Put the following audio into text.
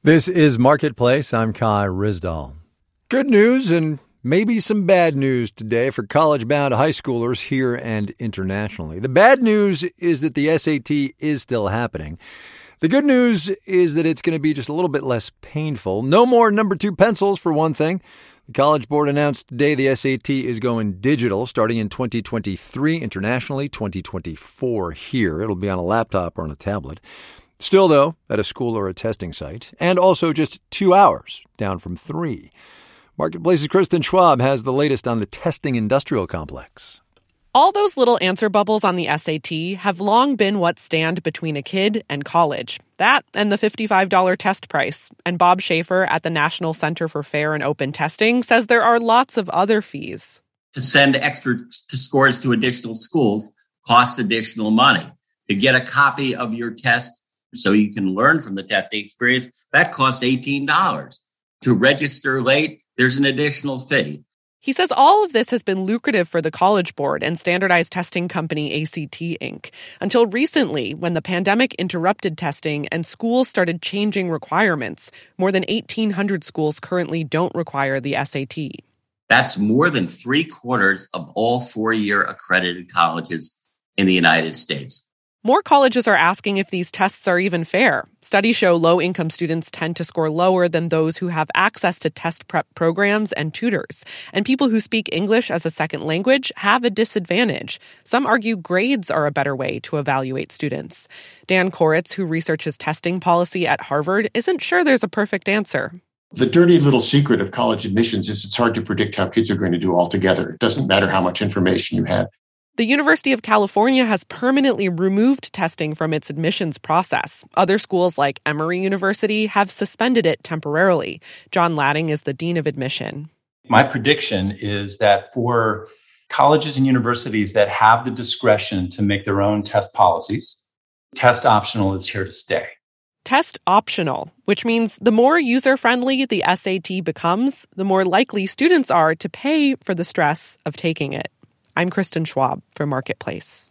This is Marketplace. I'm Kai Rizdal. Good news and maybe some bad news today for college-bound high schoolers here and internationally. The bad news is that the SAT is still happening. The good news is that it's going to be just a little bit less painful. No more number 2 pencils, for one thing. The College Board announced today the SAT is going digital starting in 2023, internationally 2024 here. It'll be on a laptop or on a tablet. Still, though, at a school or a testing site, and also just 2 hours, down from 3. Marketplace's Kristen Schwab has the latest on the testing industrial complex. All those little answer bubbles on the SAT have long been what stand between a kid and college. That and the $55 test price. And Bob Schaefer at the National Center for Fair and Open Testing says there are lots of other fees. To send extra scores to additional schools costs additional money. To get a copy of your test so you can learn from the testing experience, that costs $18. To register late, there's an additional fee. He says all of this has been lucrative for the College Board and standardized testing company ACT Inc. until recently, when the pandemic interrupted testing and schools started changing requirements. More than 1,800 schools currently don't require the SAT. That's more than 3/4 of all 4-year accredited colleges in the United States. More colleges are asking if these tests are even fair. Studies show low-income students tend to score lower than those who have access to test prep programs and tutors. And people who speak English as a second language have a disadvantage. Some argue grades are a better way to evaluate students. Dan Koretz, who researches testing policy at Harvard, isn't sure there's a perfect answer. The dirty little secret of college admissions is it's hard to predict how kids are going to do altogether. It doesn't matter how much information you have. The University of California has permanently removed testing from its admissions process. Other schools like Emory University have suspended it temporarily. John Latting is the dean of admission. My prediction is that for colleges and universities that have the discretion to make their own test policies, test optional is here to stay. Test optional, which means the more user-friendly the SAT becomes, the more likely students are to pay for the stress of taking it. I'm Kristen Schwab for Marketplace.